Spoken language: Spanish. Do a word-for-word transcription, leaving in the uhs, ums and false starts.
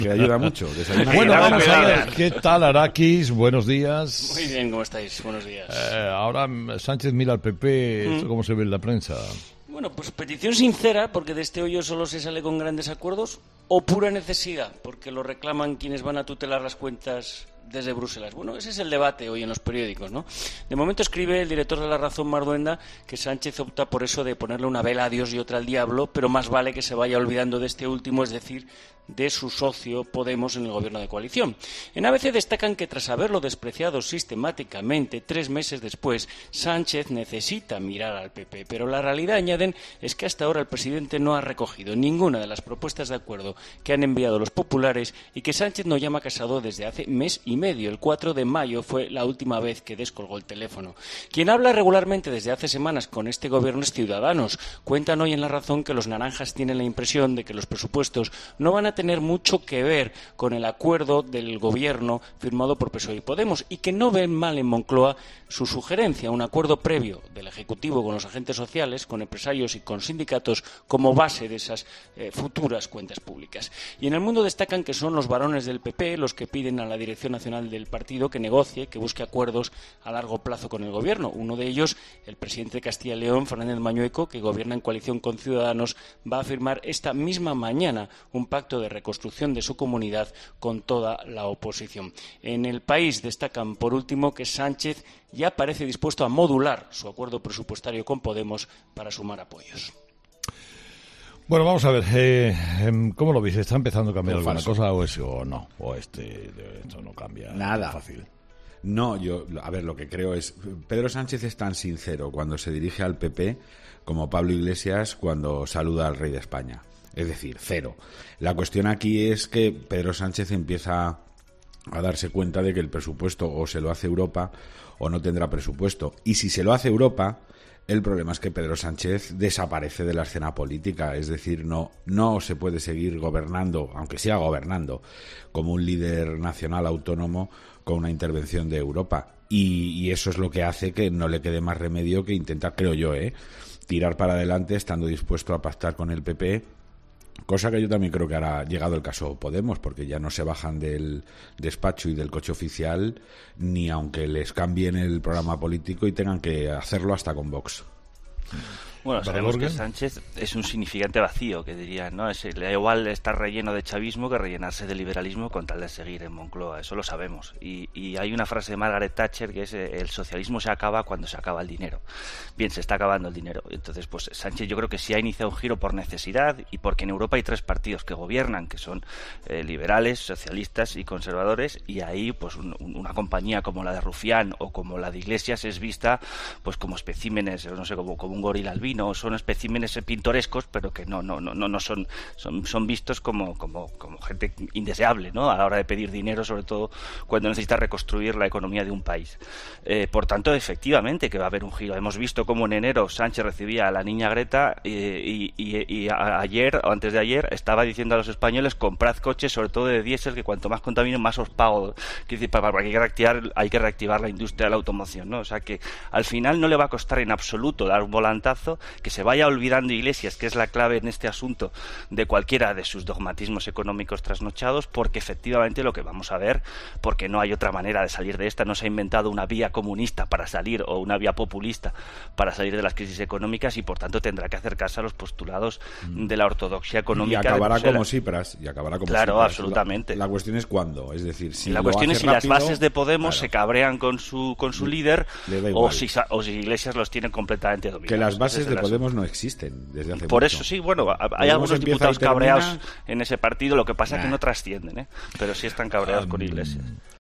que ayuda mucho. Desayuna. Bueno, vamos a ver, ¿qué tal, Arakis? Buenos días. Muy bien, ¿cómo estáis? Buenos días. Eh, ahora Sánchez mira al P P, ¿esto cómo se ve en la prensa? Bueno, pues petición sincera, porque de este hoyo solo se sale con grandes acuerdos, o pura necesidad, porque lo reclaman quienes van a tutelar las cuentas desde Bruselas. Bueno, ese es el debate hoy en los periódicos, ¿no? De momento escribe el director de La Razón, Marduenda, que Sánchez opta por eso de ponerle una vela a Dios y otra al diablo, pero más vale que se vaya olvidando de este último, es decir, de su socio Podemos en el gobierno de coalición. En A B C destacan que tras haberlo despreciado sistemáticamente, tres meses después, Sánchez necesita mirar al P P, pero la realidad, añaden, es que hasta ahora el presidente no ha recogido ninguna de las propuestas de acuerdo que han enviado los populares y que Sánchez no llama a Casado desde hace mes y medio. El cuatro de mayo fue la última vez que descolgó el teléfono. Quien habla regularmente desde hace semanas con este gobierno es Ciudadanos. Cuentan hoy en La Razón que los naranjas tienen la impresión de que los presupuestos no van a tener mucho que ver con el acuerdo del gobierno firmado por P S O E y Podemos y que no ven mal en Moncloa su sugerencia, un acuerdo previo del Ejecutivo con los agentes sociales, con empresarios y con sindicatos como base de esas eh, futuras cuentas públicas. Y en El Mundo destacan que son los varones del P P los que piden a la Dirección Nacional del partido que negocie, que busque acuerdos a largo plazo con el gobierno. Uno de ellos, el presidente de Castilla y León, Fernández Mañueco, que gobierna en coalición con Ciudadanos, va a firmar esta misma mañana un pacto de reconstrucción de su comunidad con toda la oposición. En El País destacan, por último, que Sánchez ya parece dispuesto a modular su acuerdo presupuestario con Podemos para sumar apoyos. Bueno, vamos a ver, eh, ¿cómo lo veis? ¿Está empezando a cambiar Muy alguna falso. cosa o eso o no? O este, esto no cambia Nada. tan fácil. No, yo, a ver, lo que creo es, Pedro Sánchez es tan sincero cuando se dirige al P P como Pablo Iglesias cuando saluda al rey de España. Es decir, cero. La cuestión aquí es que Pedro Sánchez empieza a darse cuenta de que el presupuesto o se lo hace Europa o no tendrá presupuesto. Y si se lo hace Europa, el problema es que Pedro Sánchez desaparece de la escena política. Es decir, no, no se puede seguir gobernando, aunque siga gobernando, como un líder nacional autónomo con una intervención de Europa. Y, y eso es lo que hace que no le quede más remedio que intentar, creo yo, ¿eh? tirar para adelante estando dispuesto a pactar con el P P. Cosa que yo también creo que hará llegado el caso Podemos, porque ya no se bajan del despacho y del coche oficial, ni aunque les cambien el programa político y tengan que hacerlo hasta con Vox. Bueno, sabemos que Sánchez es un significante vacío, que dirían, ¿no? Es, le da igual estar relleno de chavismo que rellenarse de liberalismo con tal de seguir en Moncloa, eso lo sabemos. Y, y hay una frase de Margaret Thatcher que es: el socialismo se acaba cuando se acaba el dinero. Bien, se está acabando el dinero. Entonces, pues Sánchez yo creo que sí ha iniciado un giro por necesidad y porque en Europa hay tres partidos que gobiernan, que son eh, liberales, socialistas y conservadores, y ahí pues un, una compañía como la de Rufián o como la de Iglesias es vista pues como especímenes, no sé, como, como un gorila albino. No son especímenes pintorescos, pero que no no no no son son, son vistos como, como como gente indeseable, ¿no? A la hora de pedir dinero, sobre todo cuando necesita reconstruir la economía de un país. Eh, por tanto, efectivamente que va a haber un giro. Hemos visto cómo en enero Sánchez recibía a la niña Greta eh, y, y, y a, ayer o antes de ayer estaba diciendo a los españoles: comprad coches, sobre todo de diésel, que cuanto más contaminen más os pago. Quiere decir, para, para que hay que reactivar hay que reactivar la industria de la automoción, ¿no? O sea que al final no le va a costar en absoluto dar un volantazo, que se vaya olvidando Iglesias, que es la clave en este asunto, de cualquiera de sus dogmatismos económicos trasnochados, porque efectivamente lo que vamos a ver, porque no hay otra manera de salir de esta, no se ha inventado una vía comunista para salir o una vía populista para salir de las crisis económicas, y por tanto tendrá que acercarse a los postulados de la ortodoxia económica. Y acabará como Tsipras, y acabará como Claro, Tsipras. absolutamente. La, la cuestión es cuándo, es decir, si la lo cuestión hace es si rápido, las bases de Podemos claro, se cabrean con su con su líder o si, o si Iglesias los tiene completamente dominados. que las bases de Podemos asunto. no existen desde hace Por mucho. eso sí, bueno, hay Podemos algunos diputados termina... cabreados en ese partido, lo que pasa es nah. que no trascienden, ¿eh? Pero sí están cabreados um... con Iglesias.